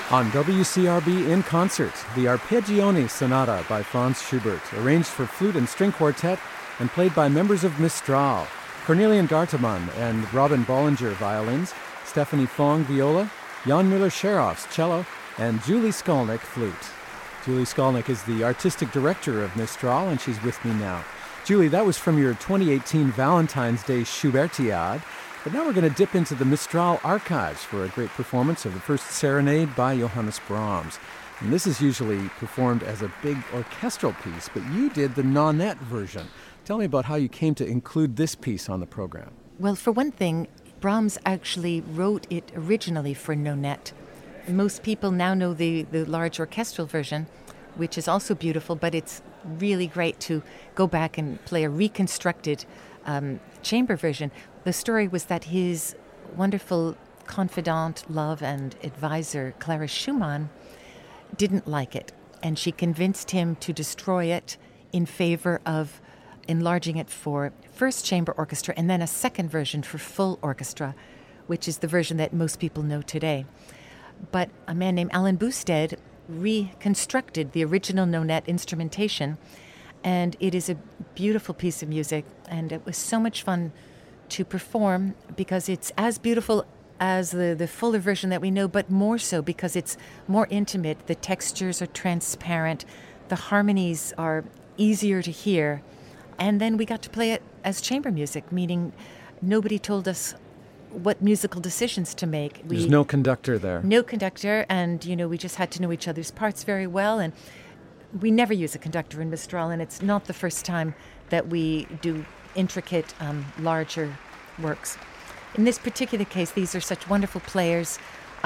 On WCRB in concert, the Arpeggione Sonata by Franz Schubert, arranged for flute and string quartet and played by members of Mistral, Cornelian Gartemann and Robin Bollinger violins, Stephanie Fong viola, Jan Müller-Scherhoffs cello, and Julie Skolnick flute. Julie Skolnick is the artistic director of Mistral, and she's with me now. Julie, that was from your 2018 Valentine's Day Schubertiade. But now we're going to dip into the Mistral archives for a great performance of the first serenade by Johannes Brahms. And this is usually performed as a big orchestral piece, but you did the nonet version. Tell me about how you came to include this piece on the program. Well, for one thing, Brahms actually wrote it originally for nonet. Most people now know the large orchestral version, which is also beautiful, but it's really great to go back and play a reconstructed chamber version. The story was that his wonderful confidant, love, and advisor, Clara Schumann, didn't like it, and she convinced him to destroy it in favor of enlarging it for first chamber orchestra and then a second version for full orchestra, which is the version that most people know today. But a man named Alan Bousted reconstructed the original nonet instrumentation, and it is a beautiful piece of music, and it was so much fun to perform because it's as beautiful as the fuller version that we know, but more so because it's more intimate. The textures are transparent, the harmonies are easier to hear, and then we got to play it as chamber music, meaning nobody told us what musical decisions to make. There's no conductor there. No conductor, and we just had to know each other's parts very well, and we never use a conductor in Mistral, and it's not the first time that we do intricate, larger works. In this particular case, these are such wonderful players.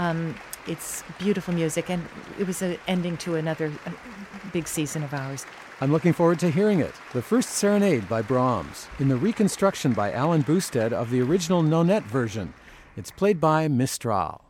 It's beautiful music, and it was an ending to another big season of ours. I'm looking forward to hearing it. The first serenade by Brahms, in the reconstruction by Alan Bousted of the original nonet version. It's played by Mistral.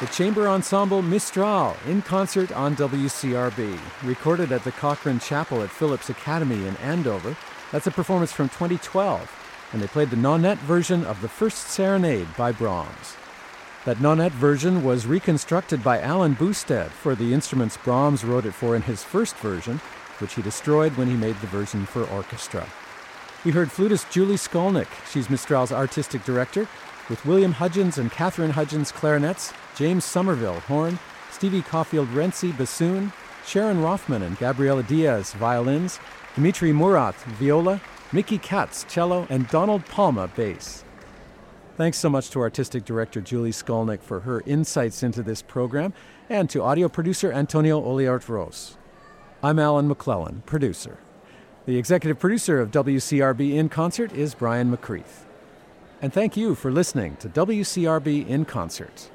the chamber ensemble Mistral in concert on WCRB, recorded at the Cochrane Chapel at Phillips Academy in Andover. That's a performance from 2012, and they played the Nonette version of the First Serenade by Brahms. That Nonette version was reconstructed by Alan Bousted for the instruments Brahms wrote it for in his first version, which he destroyed when he made the version for orchestra. We heard flutist Julie Skolnick. She's Mistral's artistic director, with William Hudgens and Catherine Hudgens clarinets, James Somerville horn, Stevie Caulfield-Renzi bassoon, Sharon Rothman and Gabriela Diaz violins, Dmitri Murat viola, Mickey Katz cello, and Donald Palma bass. Thanks so much to artistic director Julie Skolnick for her insights into this program, and to audio producer Antonio Oliart-Ros. I'm Alan McClellan, producer. The executive producer of WCRB In Concert is Brian McCreath. And thank you for listening to WCRB In Concert.